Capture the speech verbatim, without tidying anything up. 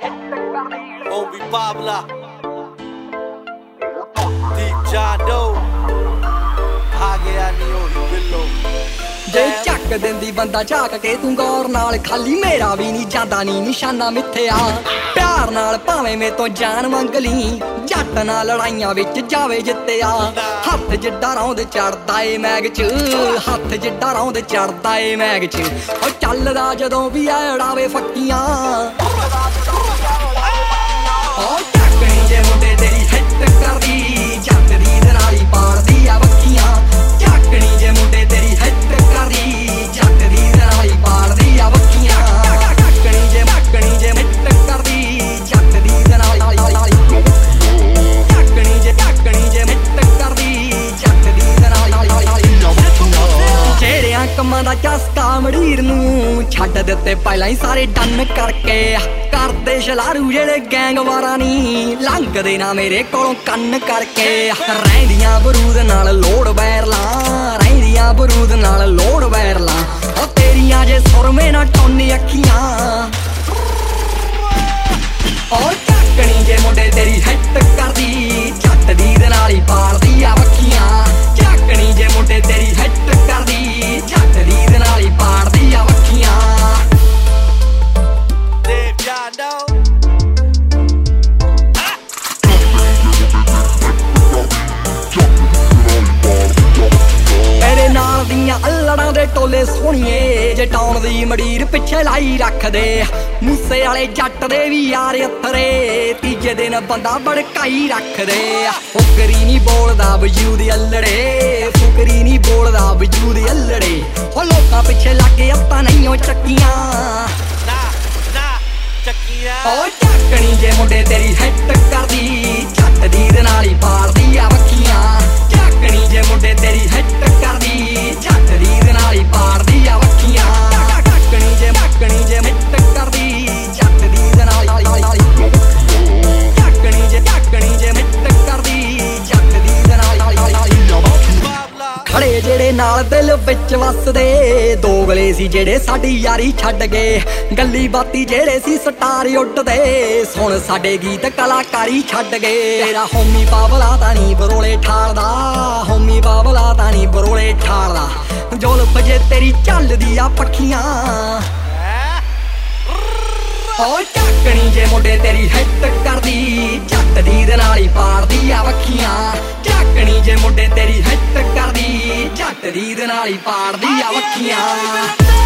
Obi Pabla Deep Jado ਆ ਗਿਆ ਨੀ ਉਹੀ ਬਿੱਲੋ ਜੇ ਚੱਕ ਦਿੰਦੀ ਬੰਦਾ ਝਾਕ ਕੇ ਤੂੰ ਗੌਰ ਨਾਲ ਖਾਲੀ ਮੇਰਾ ਵੀ ਨਹੀਂ ਜਾਂਦਾ ਨੀ ਨਿਸ਼ਾਨਾ ਮਿੱਥਿਆ ਪਿਆਰ ਨਾਲ ਭਾਵੇਂ ਮੇ ਤੋਂ ਜਾਨ ਮੰਗ ਲਈ ਜੱਟ ਨਾਲ ਲੜਾਈਆਂ ਵਿੱਚ ਜਾਵੇ ਜਿੱਤਿਆ ਹੱਥ ਜਿੱਡਾ ਰੌਂਦ ਚੜਦਾ ਏ ਮੈਗ ਚ ਹੱਥ ਜਿੱਡਾ ਰੌਂਦ ਚੜਦਾ ਏ ਮੈਗ ਚ ਉਹ ਚੱਲਦਾ ਜਦੋਂ ਵੀ ਆ ਉਡਾਵੇ ਫੱਕੀਆਂ ਉਹ ਚੱਕਣੀ ਜੇ ਮੁੰਡੇ ਤੇਰੀ ਹਿੱਟ ਕਰਦੀ ਜੱਟ ਦੀ ਦਰਾਲੀ ਪਾੜਦੀ ਆ ਵੱਖੀਆਂ ਚੱਕਣੀ ਜੇ ਮੁੰਡੇ ਤੇਰੀ ਹਿੱਟ ਕਰਦੀ ਜੱਟ ਦੀ ਦਰਾਲੀ ਪਾੜਦੀ ਆ ਵੱਖੀਆਂ ਚੱਕਣੀ ਜੇ ਮੱਕਣੀ ਜੇ ਹਿੱਟ ਕਰਦੀ ਜੱਟ ਦੀ ਦਰਾਲੀ ਚੱਕਣੀ ਜੇ ਚੱਕਣੀ ਜੇ ਹਿੱਟ ਕਰਦੀ ਜੱਟ ਦੀ ਦਰਾਲੀ ਜਿਹੜਿਆਂ ਕੰਮਾਂ ਦਾ ਚਸਕਾ ਮੜੀਰ ਨੂੰ ਛੱਡ ਦਿੱਤੇ ਪਹਿਲਾਂ ਹੀ ਸਾਰੇ ਡੰਨ ਕਰਕੇ ਕਰਦੇ ਸ਼ਲਾਰੂ ਜਿਹੜੇ ਗੈਂਗਵਾਰਾਂ ਨੀ ਲੰਘਦੇ ਨਾ ਮੇਰੇ ਕੋਲੋਂ ਕੰਨ ਕਰਕੇ ਰਹਿੰਦੀਆਂ ਬਰੂਦ ਨਾਲ ਲੋੜ ਵੈਰਲਾਂ ਰਹਿੰਦੀਆਂ ਬਰੂਦ ਨਾਲ ਲੋੜ ਵੈਰਲਾਂ ਉਹ ਤੇਰੀਆਂ ਜੇ ਸੁਰਮੇ ਨਾ ਟੋਨੀ ਅੱਖੀਆਂ ਉਹ ਚੱਕਣੀ ਜੇ ਮੁੰਡੇ ਤੇਰੀ ਹਿੱਟ ਕਰਦੀ ਜੱਟ ਦੀ ਦੇ ਨਾਲ ਹੀ ਪਾਲਦੀ ਆ ਵੱਖੀਆਂ ਚੱਕਣੀ ਜੇ ਮੁੰਡੇ ਤੇਰੀ ਹਿੱਟ ਕਰਦੀ ਜੱਟ ਦੀ ਦੇ ਨਾਲ ਹੀ ਪਾੜਦੀ ਆ ਵੱਖੀਆਂ Deep Jado ਮੇਰੇ ਨਾਲ ਦੀਆਂ ਅਲੜਾਂ ਦੇ ਟੋਲੇ ਸੋਹਣੀਏ ਜੇ ਟਾਉਣ ਦੀ ਮੜੀਰ ਪਿੱਛੇ ਲਾਈ ਰੱਖਦੇ ਮੂਸੇ ਵਾਲੇ ਜੱਟ ਦੇ ਵੀ ਯਾਰ ਅੱਥਰੇ ਤੀਜੇ ਦਿਨ ਬੰਦਾ ਭੜਕਾਈ ਰੱਖਦੇ ਫੁਕਰੀ ਨਹੀਂ ਬੋਲਦਾ ਵਜੂਦ ਅਲੜੇ ਫੁਕਰੀ ਨਹੀਂ ਬੋਲਦਾ ਵਜੂਦ ਅਲੜੇ ਉਹ ਲੋਕਾਂ ਪਿੱਛੇ ਲੱਗੇ ਆਪਾਂ ਨਹੀਂ ਉਹ ਚੱਕੀਆਂ ਨਾ ਨਾ ਚੱਕੀਆਂ ਉਹ ਚੱਕਣੀ ਜੇ ਮੁੰਡੇ ਤੇਰੀ ਹਿੱਟ ਕਰਦੀ ਜੱਟ ਦੀ ਦੇ ਨਾਲ ਹੀ ਪਾੜਦੀ ਆ ਵੱਖੀਆਂ ਚੱਕਣੀ ਜੇ ਮੁੰਡੇ ਤੇਰੀ ਹਿੱਟ ਕਰਦੀ ਜੱਟ ਦੀ ਦੇ ਨਾਲ ਹੀ ਪਾੜਦੀ ਆ ਵੱਖੀਆਂ ਚੱਕਣੀ ਜੇ ਮੱਕਣੀ ਜੇ ਹਿੱਟ ਕਰਦੀ ਜੱਟ ਦੀ ਦੇ ਨਾਲ ਚੱਕਣੀ ਜੇ ਚੱਕਣੀ ਜੇ ਹਿੱਟ ਕਰਦੀ ਜੱਟ ਦੀ ਦੇ ਨਾਲ ਖੜੇ ਜਿਹੜੇ ਨਾਲ ਦਿਲ ਵਿੱਚ ਵਸਦੇ ਦੋਗਲੇ ਸੀ ਜਿਹੜੇ ਸਾਡੀ ਯਾਰੀ ਛੱਡ ਗਏ ਗੱਲੀ ਬਾਤੀ ਜਿਹੜੇ ਸੀ ਸਟਾਰ ਉੱਡਦੇ ਸੁਣ ਸਾਡੇ ਗੀਤ ਕਲਾਕਾਰੀ ਛੱਡ ਗਏ ਤੇਰਾ ਹੋਮੀ ਬਾਬਲਾ ਤਾਂ ਨਹੀਂ ਬਰੋਲੇ ਠਾਲਦਾ ਹੋਮੀ ਬਾਬਲਾ ਤਾਂ ਨਹੀਂ ਬਰੋਲੇ ਠਾਲਦਾ ਜੋਲਫ ਜੇ ਤੇਰੀ ਚੱਲਦੀ ਆ ਪੱਖੀਆਂ ਉਹ ਚੱਕਣੀ ਜੇ ਮੁੰਡੇ ਤੇਰੀ ਹਿੱਟ ਕਰਦੀ ਜੱਟ ਦੀ ਦੇ ਨਾਲ ਹੀ ਪਾੜਦੀ ਆ ਵੱਖੀਆਂ ਚੱਕਣੀ ਜੇ ਮੁੰਡੇ ਤੇਰੀ ਹਿੱਟ ਕਰਦੀ ਜੱਟ ਦੀ ਦੇ ਨਾਲ ਹੀ ਪਾੜਦੀ ਆ ਵੱਖੀਆਂ